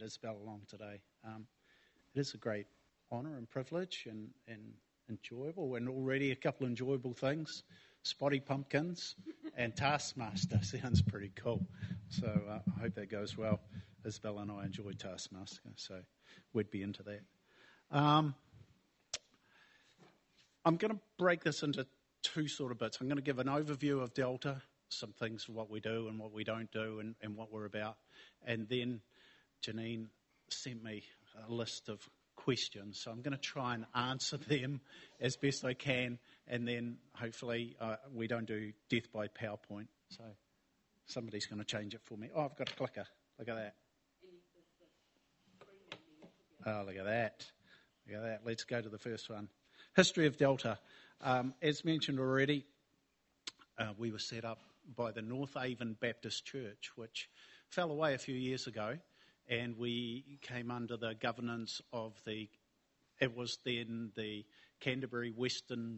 Isabel along today. It is a great honour and privilege and enjoyable, and already a couple of enjoyable things. Spotty Pumpkins and Taskmaster sounds pretty cool. So I hope that goes well. Isabel and I enjoy Taskmaster, so we'd be into that. I'm going to break this into two sort of bits. I'm going to give an overview of Delta, some things of what we do and what we don't do and what we're about. And then Janine sent me a list of questions, so I'm going to try and answer them as best I can, and then hopefully we don't do death by PowerPoint. So somebody's going to change it for me. Oh, I've got a clicker. Look at that. Oh, look at that. Look at that. Let's go to the first one. History of Delta. As mentioned already, we were set up by the North Avon Baptist Church, which fell away a few years ago, and we came under the governance of it was then the Canterbury Westland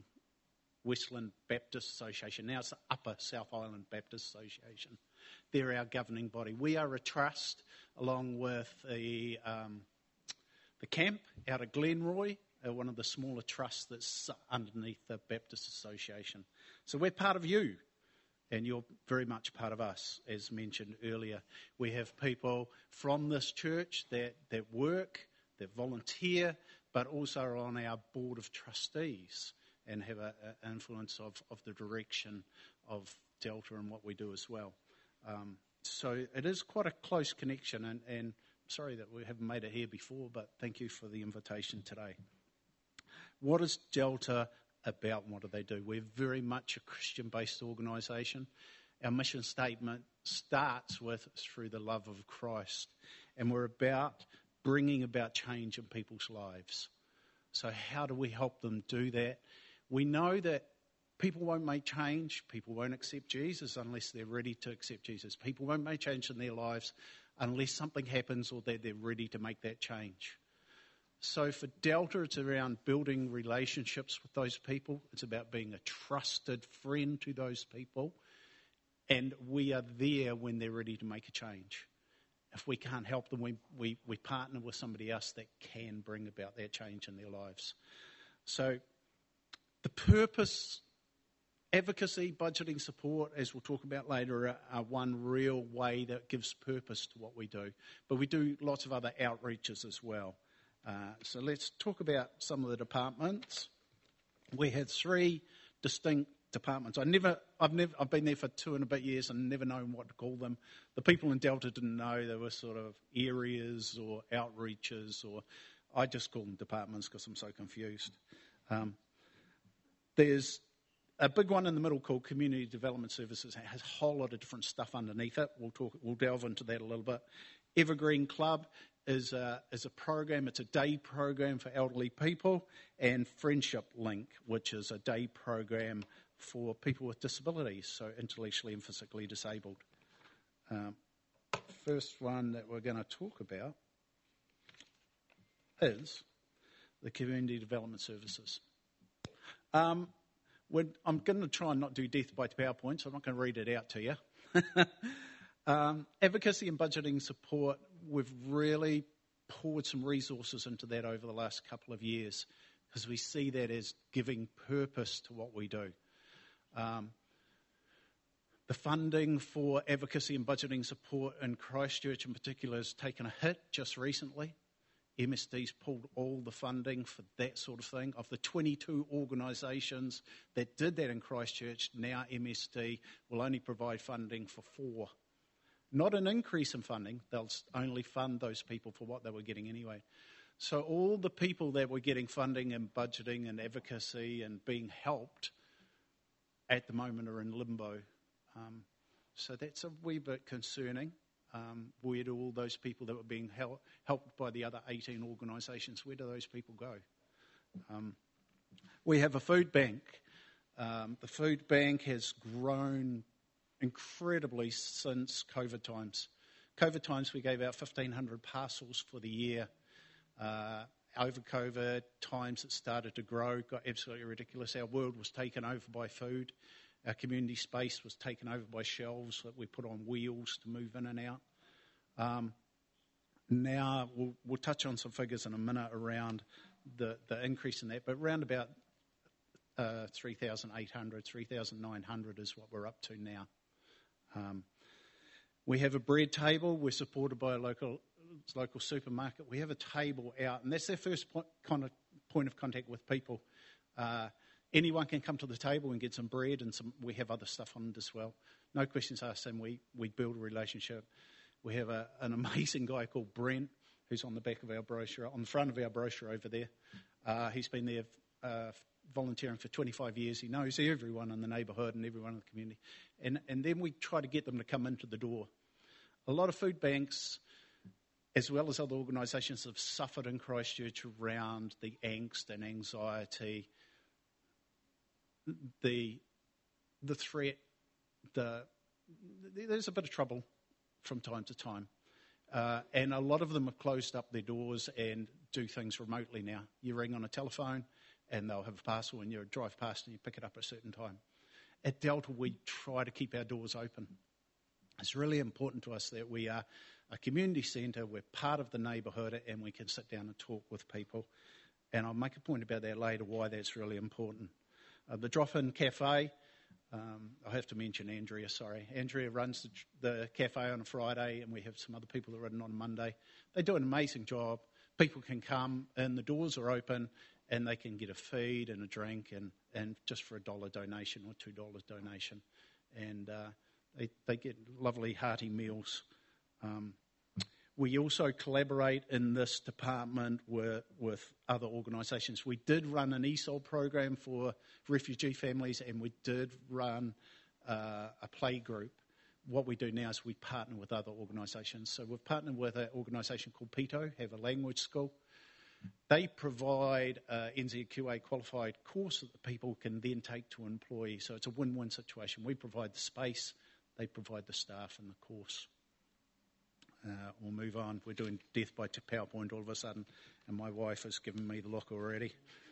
Baptist Association. Now it's the Upper South Island Baptist Association. They're our governing body. We are a trust along with the camp out of Glenroy, one of the smaller trusts that's underneath the Baptist Association. So we're part of you, and you're very much part of us, as mentioned earlier. We have people from this church that work, that volunteer, but also are on our board of trustees and have an influence of the direction of Delta and what we do as well. So it is quite a close connection, and sorry that we haven't made it here before, but thank you for the invitation today. What is Delta about and what do they do? We're very much a Christian-based organisation. Our mission statement starts with through the love of Christ, and we're about bringing about change in people's lives. So how do we help them do that? We know that people won't make change, people won't accept Jesus unless they're ready to accept Jesus. People won't make change in their lives unless something happens or that they're ready to make that change. So for Delta, it's around building relationships with those people. It's about being a trusted friend to those people. And we are there when they're ready to make a change. If we can't help them, we partner with somebody else that can bring about that change in their lives. So the purpose, advocacy, budgeting support, as we'll talk about later, are one real way that gives purpose to what we do. But we do lots of other outreaches as well. So let's talk about some of the departments. We had three distinct departments. I've been there for 2 and a bit years and never known what to call them. The people in Delta didn't know they were sort of areas or outreaches, or I just call them departments because I'm so confused. There's a big one in the middle called Community Development Services. It has a whole lot of different stuff underneath it. We'll delve into that a little bit. Evergreen Club is a program. It's a day program for elderly people, and Friendship Link, which is a day program for people with disabilities, so intellectually and physically disabled. First one that we're going to talk about is the Community Development Services. I'm going to try and not do death by PowerPoint, so I'm not going to read it out to you. Advocacy and budgeting support, we've really poured some resources into that over the last couple of years because we see that as giving purpose to what we do. The funding for advocacy and budgeting support in Christchurch in particular has taken a hit just recently. MSD's pulled all the funding for that sort of thing. Of the 22 organisations that did that in Christchurch, now MSD will only provide funding for 4. Not an increase in funding, they'll only fund those people for what they were getting anyway. So all the people that were getting funding and budgeting and advocacy and being helped at the moment are in limbo. So that's a wee bit concerning. Where do all those people that were being helped by the other 18 organisations, where do those people go? We have a food bank. The food bank has grown incredibly since COVID times. COVID times we gave out 1,500 parcels for the year. Over COVID times it started to grow, got absolutely ridiculous. Our world was taken over by food. Our community space was taken over by shelves that we put on wheels to move in and out. now, we'll touch on some figures in a minute around the increase in that, but around about 3,800, 3,900 is what we're up to now. We have a bread table. We're supported by a local supermarket. We have a table out, and that's their first point of contact with people. Anyone can come to the table and get some bread, and we have other stuff on it as well. No questions asked, and we build a relationship. We have an amazing guy called Brent, who's on the back of our brochure, on the front of our brochure over there. He's been there volunteering for 25 years. He knows everyone in the neighbourhood and everyone in the community. And then we try to get them to come into the door. A lot of food banks, as well as other organisations, have suffered in Christchurch around the angst and anxiety, the threat, there's a bit of trouble from time to time. And a lot of them have closed up their doors and do things remotely now. You ring on a telephone and they'll have a parcel and you drive past and you pick it up at a certain time. At Delta, we try to keep our doors open. It's really important to us that we are a community centre, we're part of the neighbourhood, and we can sit down and talk with people. And I'll make a point about that later, why that's really important. The drop-in cafe, I have to mention Andrea, sorry. Andrea runs the cafe on a Friday, and we have some other people that run it on a Monday. They do an amazing job. People can come, and the doors are open, and they can get a feed and a drink, and just for $1 donation or $2 donation. And they get lovely, hearty meals. We also collaborate in this department with other organisations. We did run an ESOL program for refugee families, and we did run a play group. What we do now is we partner with other organisations. So we've partnered with an organisation called Pito, have a language school. They provide an NZQA qualified course that the people can then take to employees. So it's a win-win situation. We provide the space, they provide the staff and the course. We'll move on. We're doing death by PowerPoint all of a sudden, and my wife has given me the look already.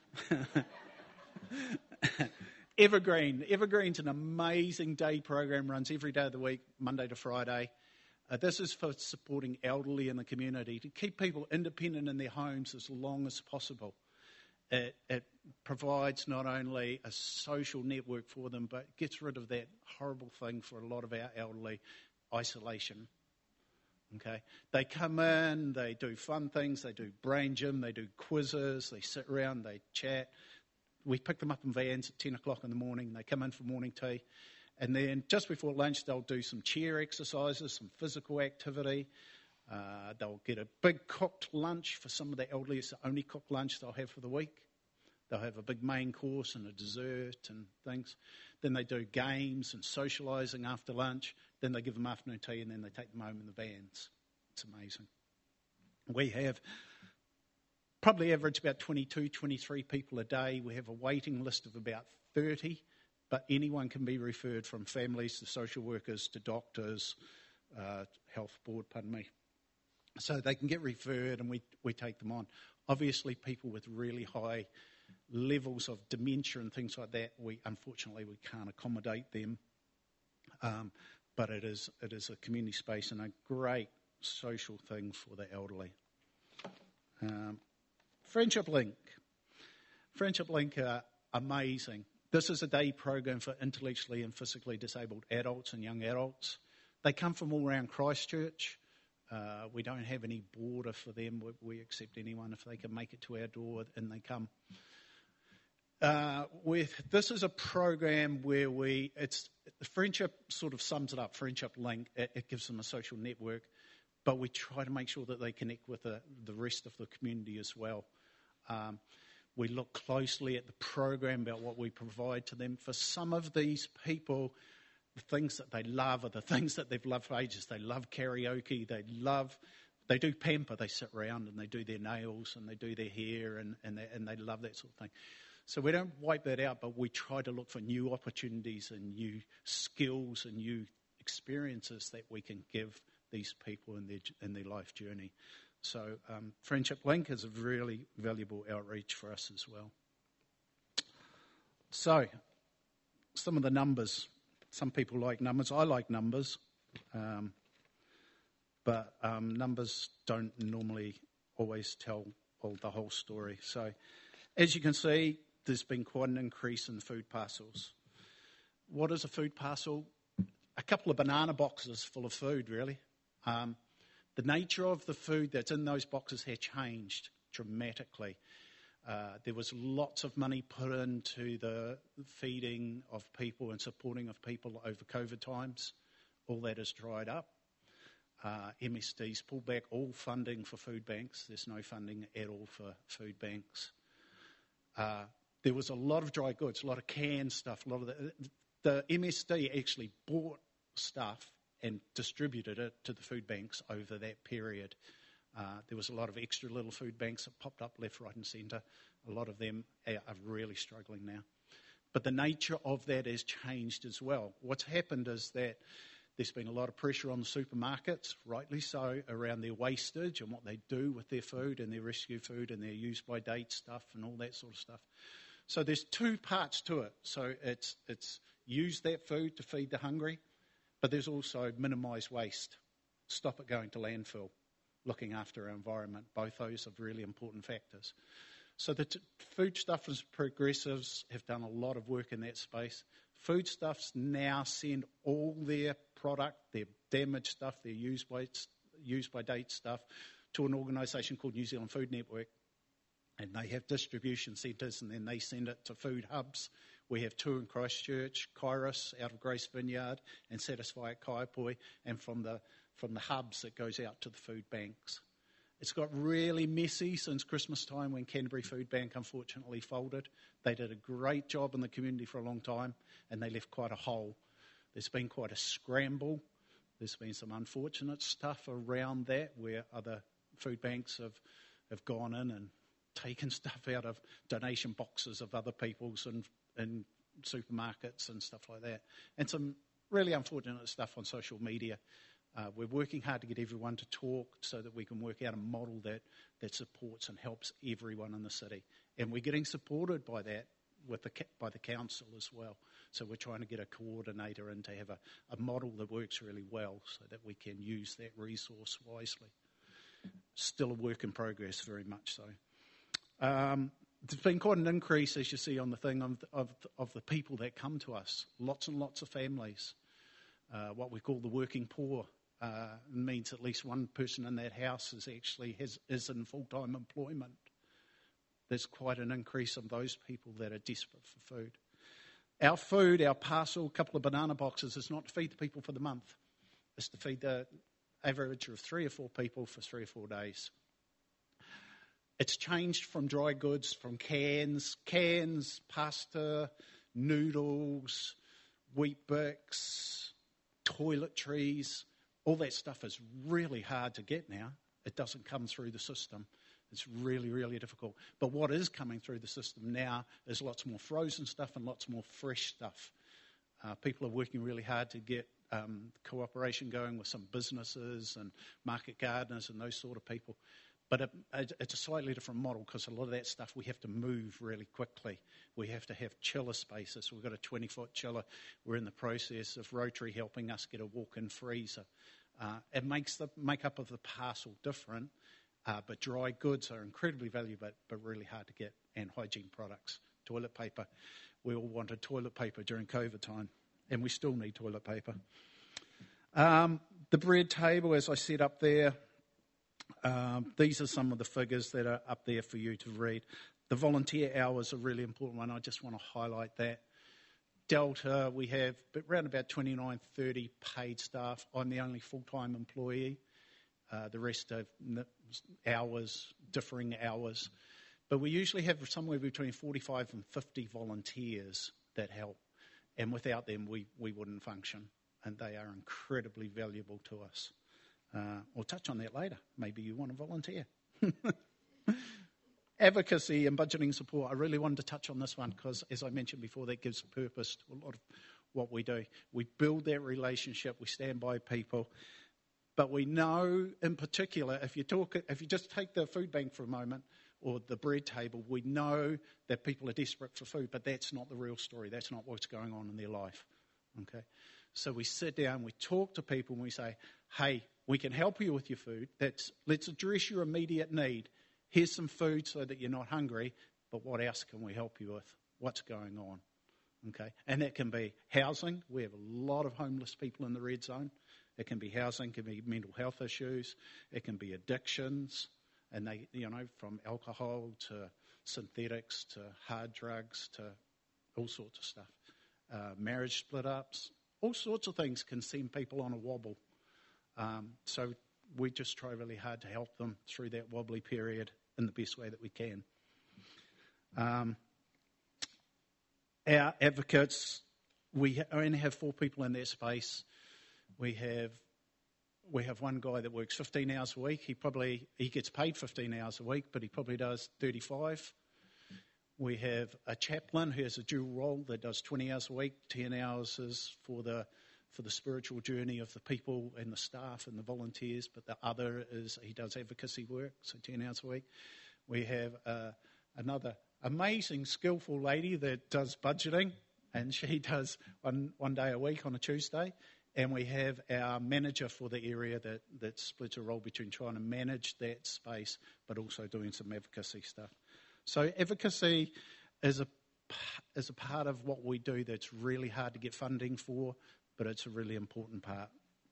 Evergreen. Evergreen's an amazing day program, runs every day of the week, Monday to Friday. This is for supporting elderly in the community, to keep people independent in their homes as long as possible. It provides not only a social network for them, but gets rid of that horrible thing for a lot of our elderly, isolation. Okay, they come in, they do fun things, they do brain gym, they do quizzes, they sit around, they chat. We pick them up in vans at 10 o'clock in the morning. They come in for morning tea. And then just before lunch, they'll do some chair exercises, some physical activity. They'll get a big cooked lunch for some of the elderly. It's the only cooked lunch they'll have for the week. They'll have a big main course and a dessert and things. Then they do games and socialising after lunch. Then they give them afternoon tea and then they take them home in the vans. It's amazing. We have probably average about 22, 23 people a day. We have a waiting list of about 30, but anyone can be referred, from families to social workers to doctors, health board, So they can get referred and we take them on. Obviously, people with really high levels of dementia and things like that, unfortunately we can't accommodate them. But it is a community space and a great social thing for the elderly. Friendship Link. Friendship Link are amazing. This is a day program for intellectually and physically disabled adults and young adults. They come from all around Christchurch. We don't have any border for them. We accept anyone if they can make it to our door and they come. This is a program where Friendship sort of sums it up, Friendship Link. It gives them a social network, but we try to make sure that they connect with the rest of the community as well. We look closely at the program about what we provide to them. For some of these people, the things that they love are the things that they've loved for ages. They love karaoke. They do pamper. They sit around and they do their nails and they do their hair and they love that sort of thing. So we don't wipe that out, but we try to look for new opportunities and new skills and new experiences that we can give these people in their life journey. So Friendship Link is a really valuable outreach for us as well. So some of the numbers. Some people like numbers. I like numbers. but numbers don't normally always tell the whole story. So as you can see, there's been quite an increase in food parcels. What is a food parcel? A couple of banana boxes full of food, really. The nature of the food that's in those boxes has changed dramatically. There was lots of money put into the feeding of people and supporting of people over COVID times. All that has dried up. MSD's pulled back all funding for food banks. There's no funding at all for food banks. There was a lot of dry goods, a lot of canned stuff. A lot of the MSD actually bought stuff and distributed it to the food banks over that period. There was a lot of extra little food banks that popped up left, right and centre. A lot of them are really struggling now. But the nature of that has changed as well. What's happened is that there's been a lot of pressure on the supermarkets, rightly so, around their wastage and what they do with their food and their rescue food and their use-by-date stuff and all that sort of stuff. So there's two parts to it. So it's use that food to feed the hungry, but there's also minimise waste, stop it going to landfill, looking after our environment. Both those are really important factors. So the Foodstuffs Progressives have done a lot of work in that space. Foodstuffs now send all their product, their damaged stuff, their use-by-date stuff, to an organisation called New Zealand Food Network. And they have distribution centres, and then they send it to food hubs. We have two in Christchurch, Kairos out of Grace Vineyard, and Satisfy at Kaiapoi, and from the hubs it goes out to the food banks. It's got really messy since Christmas time when Canterbury Food Bank unfortunately folded. They did a great job in the community for a long time, and they left quite a hole. There's been quite a scramble. There's been some unfortunate stuff around that where other food banks have gone in and taken stuff out of donation boxes of other people's and supermarkets and stuff like that. And some really unfortunate stuff on social media. We're working hard to get everyone to talk so that we can work out a model that supports and helps everyone in the city. And we're getting supported by that by the council as well. So we're trying to get a coordinator in to have a model that works really well so that we can use that resource wisely. Still a work in progress, very much so. There's been quite an increase, as you see on the thing, of the people that come to us. Lots and lots of families. What we call the working poor means at least one person in that house is in full-time employment. There's quite an increase of those people that are desperate for food. Our food, our parcel, a couple of banana boxes, is not to feed the people for the month. It's to feed the average of 3 or 4 people for 3 or 4 days. It's changed from dry goods, from cans, pasta, noodles, wheat bix, toiletries. All that stuff is really hard to get now. It doesn't come through the system. It's really, really difficult. But what is coming through the system now is lots more frozen stuff and lots more fresh stuff. People are working really hard to get cooperation going with some businesses and market gardeners and those sort of people. But it's a slightly different model because a lot of that stuff we have to move really quickly. We have to have chiller spaces. We've got a 20-foot chiller. We're in the process of Rotary helping us get a walk-in freezer. It makes the makeup of the parcel different, but dry goods are incredibly valuable but really hard to get, and hygiene products, toilet paper. We all wanted toilet paper during COVID time, and we still need toilet paper. The bread table, as I said up there, these are some of the figures that are up there for you to read. The volunteer hours are a really important one. I just want to highlight that. Delta, we have around about 29, 30 paid staff. I'm the only full-time employee. The rest are hours, differing hours. But we usually have somewhere between 45 and 50 volunteers that help. And without them, we wouldn't function. And they are incredibly valuable to us. We'll touch on that later. Maybe you want to volunteer. Advocacy and budgeting support. I really wanted to touch on this one because, as I mentioned before, that gives purpose to a lot of what we do. We build that relationship. We stand by people. But we know, in particular, if you just take the food bank for a moment or the bread table, we know that people are desperate for food, but that's not the real story. That's not what's going on in their life. Okay? So we sit down, we talk to people, and we say, hey, we can help you with your food. Let's address your immediate need. Here's some food so that you're not hungry, but what else can we help you with? What's going on? Okay, and that can be housing. We have a lot of homeless people in the red zone. It can be housing, it can be mental health issues, it can be addictions, and they, from alcohol to synthetics to hard drugs to all sorts of stuff. Marriage split-ups, all sorts of things can send people on a wobble. So we just try really hard to help them through that wobbly period in the best way that we can. Our advocates, we only have 4 people in that space. We have one guy that works 15 hours a week. He gets paid 15 hours a week, but he probably does 35. We have a chaplain who has a dual role that does 20 hours a week. 10 hours is for the spiritual journey of the people and the staff and the volunteers, but the other is he does advocacy work, so 10 hours a week. We have another amazing, skillful lady that does budgeting, and she does one day a week on a Tuesday. And we have our manager for the area that splits a role between trying to manage that space, but also doing some advocacy stuff. So advocacy is a part of what we do that's really hard to get funding for, but it's a really important part.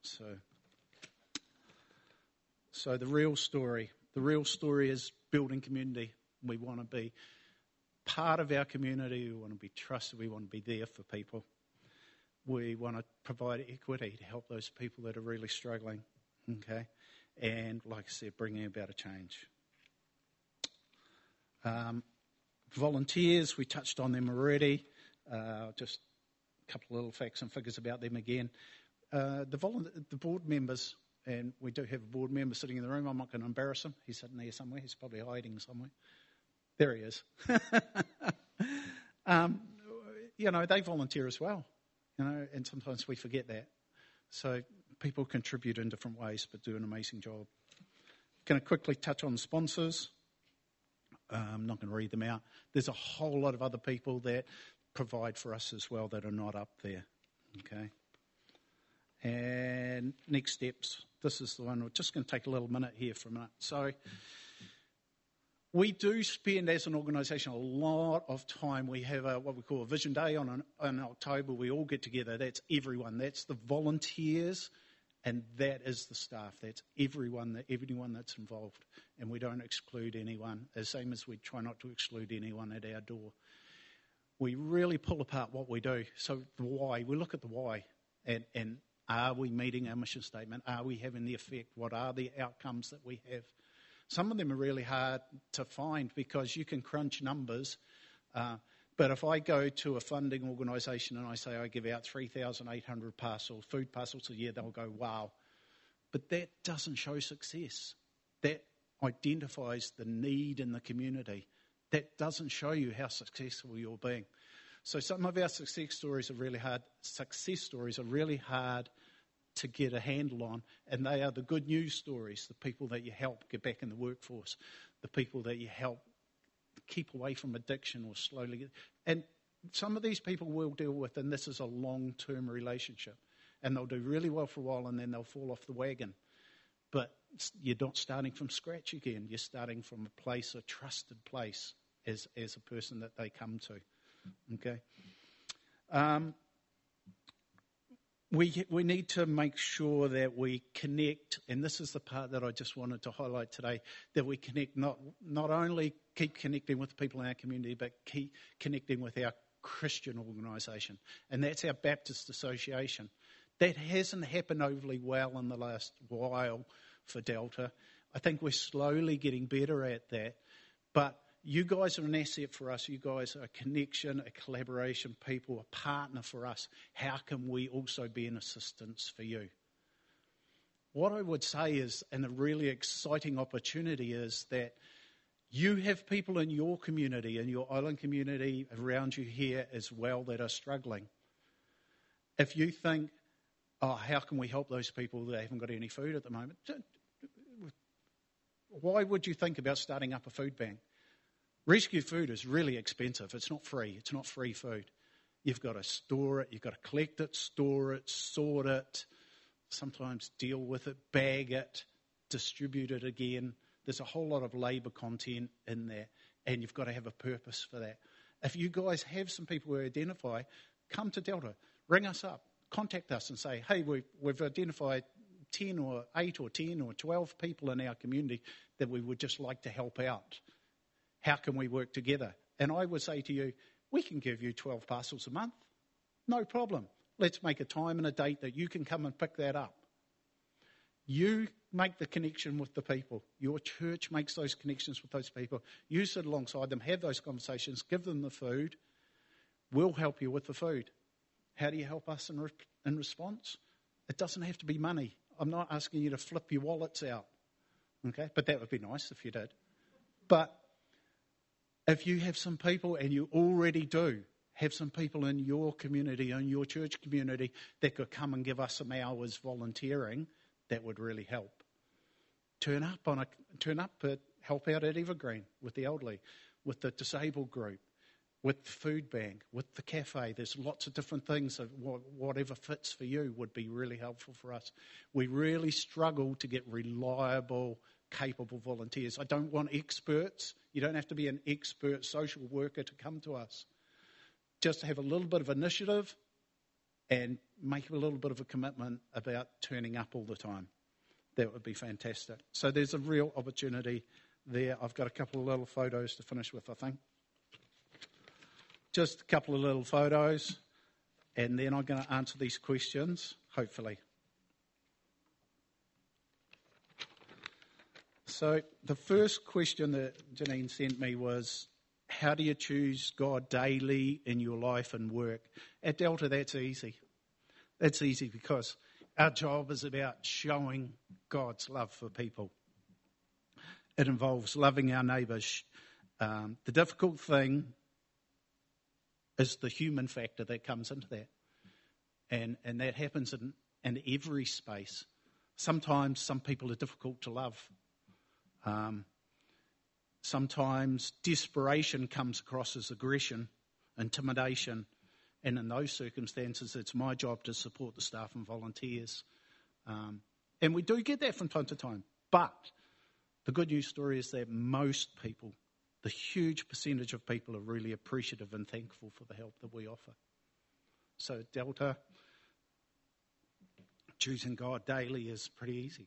So the real story is building community. We want to be part of our community. We want to be trusted. We want to be there for people. We want to provide equity to help those people that are really struggling, okay? And, like I said, bringing about a change. Volunteers, we touched on them already. Just a couple of little facts and figures about them again. The board members, and we do have a board member sitting in the room. I'm not going to embarrass him. He's sitting there somewhere. He's probably hiding somewhere. There he is. They volunteer as well. And sometimes we forget that. So people contribute in different ways, but do an amazing job. Going to quickly touch on sponsors. I'm not going to read them out. There's a whole lot of other people that provide for us as well that are not up there. Okay. And next steps. This is the one. We're just going to take a little minute here for a minute. So we do spend, as an organisation, a lot of time. We have what we call a Vision Day in October. We all get together. That's everyone. That's the volunteers, and that is the staff. That's everyone that's involved. And we don't exclude anyone, the same as we try not to exclude anyone at our door. We really pull apart what we do. So the why, we look at the why, and are we meeting our mission statement? Are we having the effect? What are the outcomes that we have? Some of them are really hard to find because you can crunch numbers. But if I go to a funding organisation and I say I give out 3,800 food parcels a year, they'll go, wow. But that doesn't show success. That identifies the need in the community. That doesn't show you how successful you're being. So some of our success stories are really hard to get a handle on, and they are the good news stories, the people that you help get back in the workforce, the people that you help keep away from addiction or slowly get, and some of these people we'll deal with, and this is a long-term relationship, and they'll do really well for a while and then they'll fall off the wagon. But you're not starting from scratch again. You're starting from a place, a trusted place, as a person that they come to. Okay. We need to make sure that we connect, and this is the part that I just wanted to highlight today, that we connect, not only keep connecting with the people in our community, but keep connecting with our Christian organisation, and that's our Baptist Association. That hasn't happened overly well in the last while for Delta. I think we're slowly getting better at that, but you guys are an asset for us. You guys are a connection, a collaboration, people, a partner for us. How can we also be an assistance for you? What I would say is, and a really exciting opportunity is that you have people in your community, in your island community around you here as well that are struggling. If you think, how can we help those people that haven't got any food at the moment? Why would you think about starting up a food bank? Rescue food is really expensive. It's not free. It's not free food. You've got to store it. You've got to collect it, store it, sort it, sometimes deal with it, bag it, distribute it again. There's a whole lot of labour content in there, and you've got to have a purpose for that. If you guys have some people who identify, come to Delta, ring us up, contact us and say, hey, we've identified 10 or 8 or 10 or 12 people in our community that we would just like to help out. How can we work together? And I would say to you, we can give you 12 parcels a month. No problem. Let's make a time and a date that you can come and pick that up. You make the connection with the people. Your church makes those connections with those people. You sit alongside them, have those conversations, give them the food. We'll help you with the food. How do you help us in response? It doesn't have to be money. I'm not asking you to flip your wallets out. Okay? But that would be nice if you did. But if you have some people, and you already do, have some people in your community, in your church community, that could come and give us some hours volunteering, that would really help. Turn up at help out at Evergreen with the elderly, with the disabled group, with the food bank, with the cafe. There's lots of different things. Whatever fits for you would be really helpful for us. We really struggle to get reliable, capable volunteers. I don't want experts. You don't have to be an expert social worker to come to us. Just have a little bit of initiative and make a little bit of a commitment about turning up all the time. That would be fantastic. So there's a real opportunity there. I've got a couple of little photos to finish with, I think. Just a couple of little photos, and then I'm going to answer these questions, hopefully. So the first question that Janine sent me was, how do you choose God daily in your life and work? At Delta, that's easy. That's easy because our job is about showing God's love for people. It involves loving our neighbours. The difficult thing is the human factor that comes into that. And that happens in every space. Sometimes some people are difficult to love. Sometimes desperation comes across as aggression, intimidation, and in those circumstances, it's my job to support the staff and volunteers. And we do get that from time to time. But the good news story is that most people, the huge percentage of people, are really appreciative and thankful for the help that we offer. So Delta, choosing God daily is pretty easy.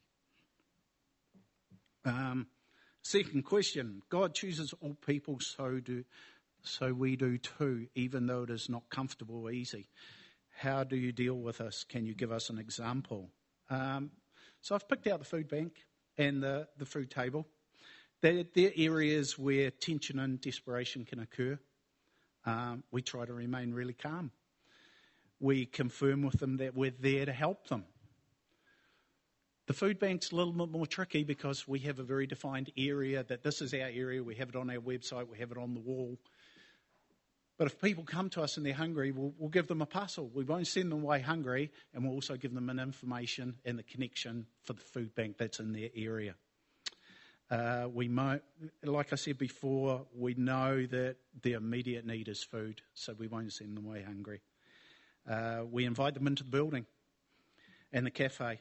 Second question, God chooses all people, so we do too, even though it is not comfortable or easy. How do you deal with this? Can you give us an example? So I've picked out the food bank and the food table. They're areas where tension and desperation can occur. We try to remain really calm. We confirm with them that we're there to help them. The food bank's a little bit more tricky because we have a very defined area that this is our area. We have it on our website. We have it on the wall. But if people come to us and they're hungry, we'll give them a parcel. We won't send them away hungry, and we'll also give them an information and the connection for the food bank that's in their area. We might, like I said before, we know that the immediate need is food, so we won't send them away hungry. We invite them into the building and the cafe.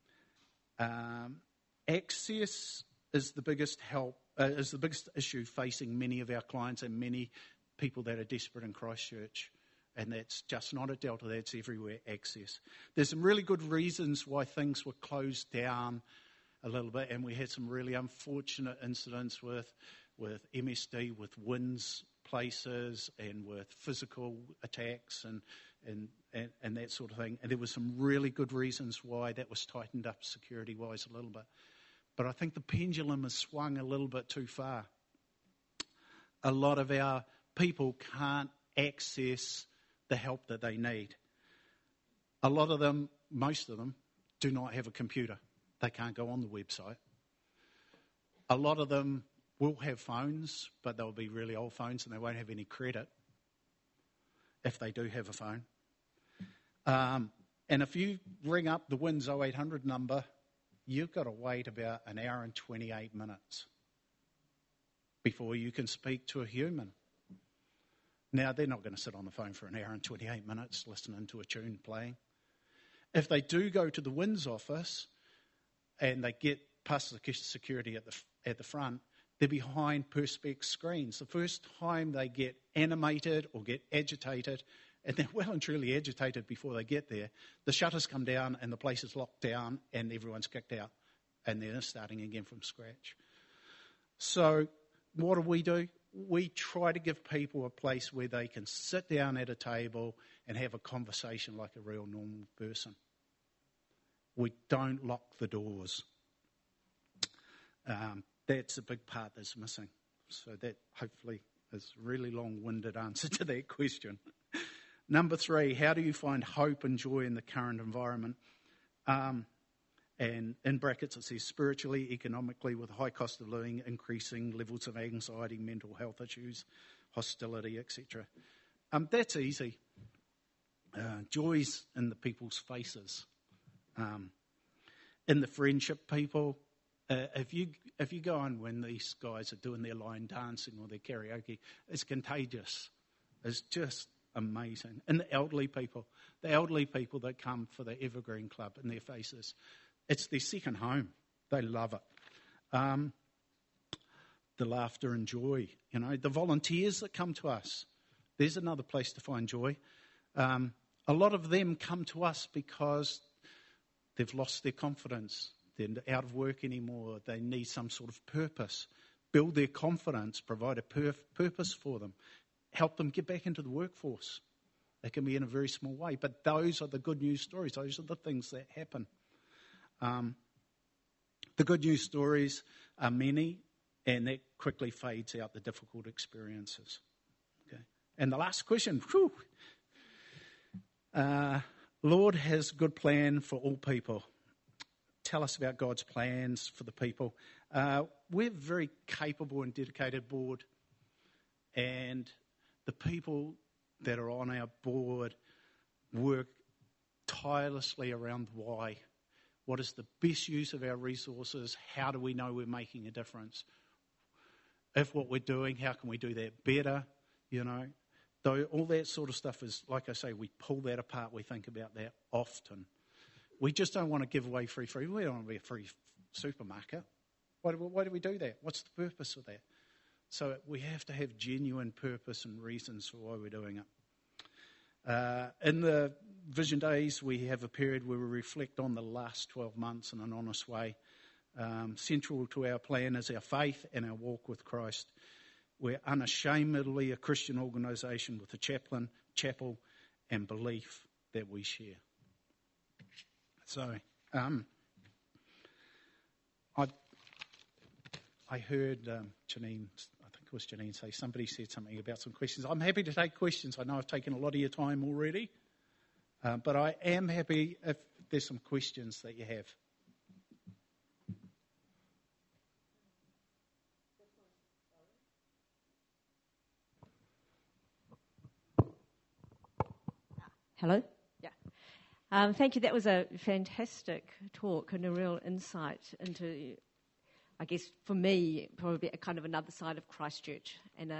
Access is the biggest issue facing many of our clients and many people that are desperate in Christchurch. And that's just not at Delta, that's everywhere, access. There's some really good reasons why things were closed down a little bit, and we had some really unfortunate incidents with MSD, with WINS places and with physical attacks and that sort of thing. And there were some really good reasons why that was tightened up security-wise a little bit. But I think the pendulum has swung a little bit too far. A lot of our people can't access the help that they need. A lot of them, most of them, do not have a computer. They can't go on the website. A lot of them will have phones, but they'll be really old phones and they won't have any credit if they do have a phone. And if you ring up the WINS 0800 number, you've got to wait about an hour and 28 minutes before you can speak to a human. Now, they're not going to sit on the phone for an hour and 28 minutes listening to a tune playing. If they do go to the WINS office and they get past the security at the front, they're behind Perspex screens. The first time they get animated or get agitated, and they're well and truly agitated before they get there, the shutters come down and the place is locked down and everyone's kicked out and they're starting again from scratch. So what do? We try to give people a place where they can sit down at a table and have a conversation like a real normal person. We don't lock the doors. That's a big part that's missing. So that hopefully is a really long-winded answer to that question. Number 3, how do you find hope and joy in the current environment? And in brackets it says spiritually, economically, with a high cost of living, increasing levels of anxiety, mental health issues, hostility, etc. That's easy. Joy's in the people's faces. In the friendship people, if you go on when these guys are doing their line dancing or their karaoke, it's contagious. It's just amazing. And the elderly people that come for the Evergreen Club in their faces, it's their second home. They love it. The laughter and joy, the volunteers that come to us. There's another place to find joy. A lot of them come to us because they've lost their confidence. They're out of work anymore. They need some sort of purpose. Build their confidence, provide a purpose for them. Help them get back into the workforce. It can be in a very small way. But those are the good news stories. Those are the things that happen. The good news stories are many, and that quickly fades out the difficult experiences. Okay. And the last question. Lord has a good plan for all people. Tell us about God's plans for the people. We're a very capable and dedicated board, and the people that are on our board work tirelessly around why. What is the best use of our resources? How do we know we're making a difference? If what we're doing, how can we do that better? Though all that sort of stuff is, like I say, we pull that apart. We think about that often. We just don't want to give away free. We don't want to be a free supermarket. Why do we do that? What's the purpose of that? So we have to have genuine purpose and reasons for why we're doing it. In the Vision Days, we have a period where we reflect on the last 12 months in an honest way. Central to our plan is our faith and our walk with Christ. We're unashamedly a Christian organisation with a chapel, and belief that we share. So, I heard Janine, I think it was Janine, say somebody said something about some questions. I'm happy to take questions. I know I've taken a lot of your time already, but I am happy if there's some questions that you have. Hello? Yeah. Thank you. That was a fantastic talk and a real insight into, I guess, for me, probably a kind of another side of Christchurch, and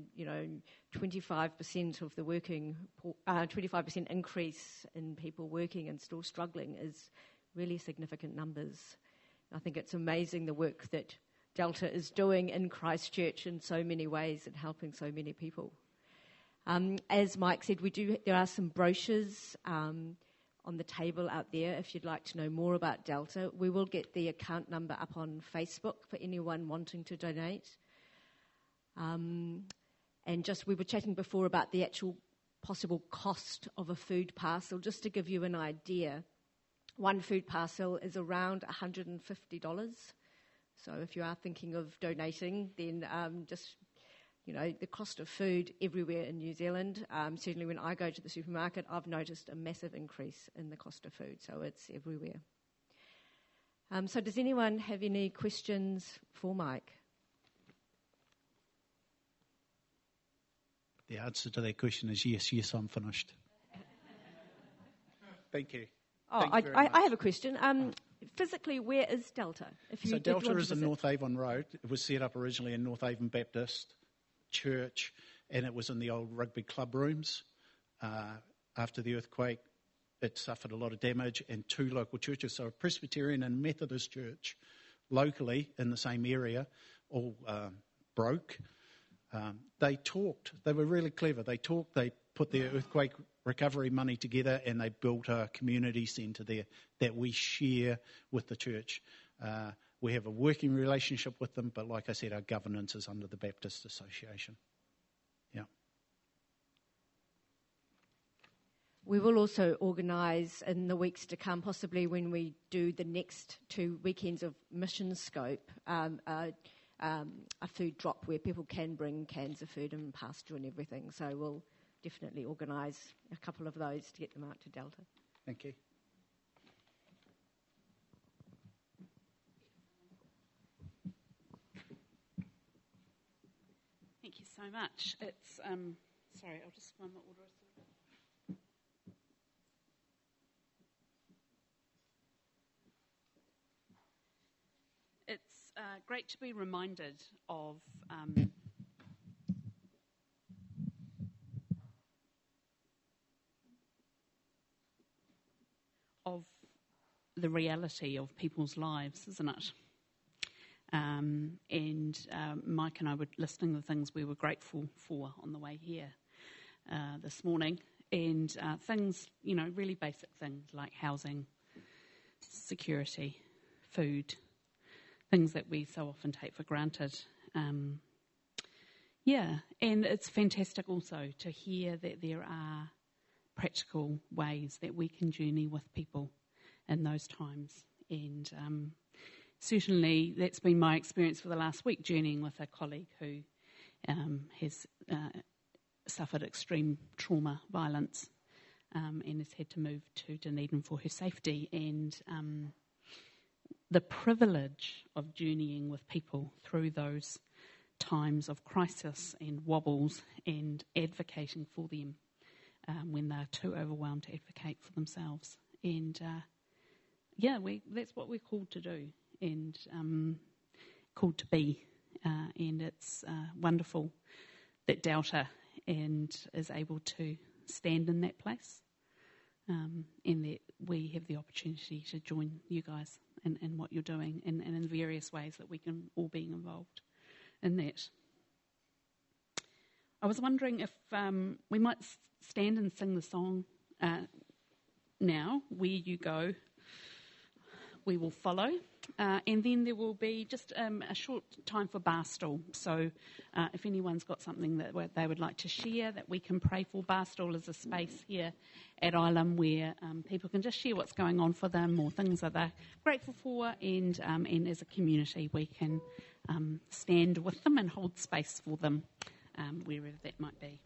25% of the 25% increase in people working and still struggling is really significant numbers. I think it's amazing the work that Delta is doing in Christchurch in so many ways and helping so many people. As Mike said, there are some brochures on the table out there if you'd like to know more about Delta. We will get the account number up on Facebook for anyone wanting to donate. And we were chatting before about the actual possible cost of a food parcel. Just to give you an idea, one food parcel is around $150. So if you are thinking of donating, then the cost of food everywhere in New Zealand, certainly when I go to the supermarket, I've noticed a massive increase in the cost of food, so it's everywhere. So does anyone have any questions for Mike? The answer to that question is yes, I'm finished. Thank you. I have a question. Physically, where is Delta? So Delta is in North Avon Road. It was set up originally in North Avon Baptist Church, and it was in the old rugby club rooms. After the earthquake, it suffered a lot of damage, and 2 local churches, so a Presbyterian and Methodist church locally in the same area, all broke. They talked. They were really clever. They talked. They put their earthquake recovery money together, and they built a community centre there that we share with the church. We have a working relationship with them, but like I said, our governance is under the Baptist Association. Yeah. We will also organise in the weeks to come, possibly when we do the next 2 weekends of Mission Scope, a food drop where people can bring cans of food and pasta and everything. So we'll definitely organise a couple of those to get them out to Delta. Thank you. Thank you so much. It's sorry, I'll just find the order. It's great to be reminded of the reality of people's lives, isn't it? And Mike and I were listing the things we were grateful for on the way here this morning, and things, really basic things like housing, security, food, things that we so often take for granted. And it's fantastic also to hear that there are practical ways that we can journey with people in those times. And certainly that's been my experience for the last week, journeying with a colleague who has suffered extreme trauma, violence, and has had to move to Dunedin for her safety. And the privilege of journeying with people through those times of crisis and wobbles and advocating for them when they're too overwhelmed to advocate for themselves. And that's what we're called to do and called to be. And it's wonderful that Delta is able to stand in that place, and that we have the opportunity to join you guys in what you're doing and in various ways that we can all be involved in that. I was wondering if we might stand and sing the song now, Where You Go, We Will Follow. And then there will be just a short time for Barstool. So if anyone's got something that they would like to share that we can pray for, Barstool is a space here at Ilam where people can just share what's going on for them or things that they're grateful for, and as a community we can stand with them and hold space for them wherever that might be.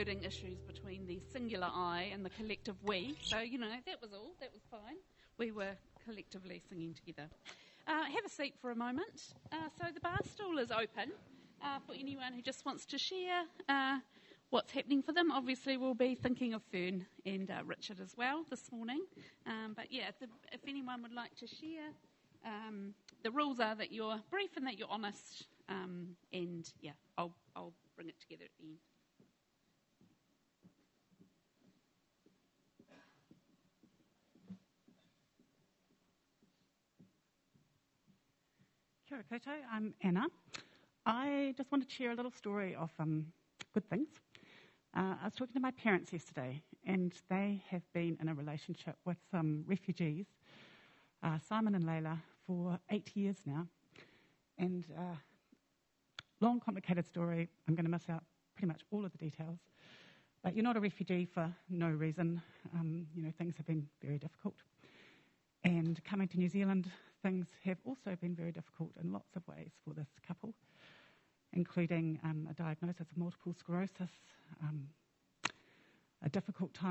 wording issues between the singular I and the collective we. So, that was all. That was fine. We were collectively singing together. Have a seat for a moment. So the bar stool is open for anyone who just wants to share what's happening for them. Obviously, we'll be thinking of Fern and Richard as well this morning. But yeah, if anyone would like to share, the rules are that you're brief and that you're honest. And yeah, I'll bring it together at the end. Kia ora koutou, I'm Anna. I just wanted to share a little story of good things. I was talking to my parents yesterday, and they have been in a relationship with some refugees, Simon and Layla, for 8 years now. And long, complicated story. I'm going to miss out pretty much all of the details. But you're not a refugee for no reason. Things have been very difficult. And coming to New Zealand, things have also been very difficult in lots of ways for this couple, including a diagnosis of multiple sclerosis, a difficult time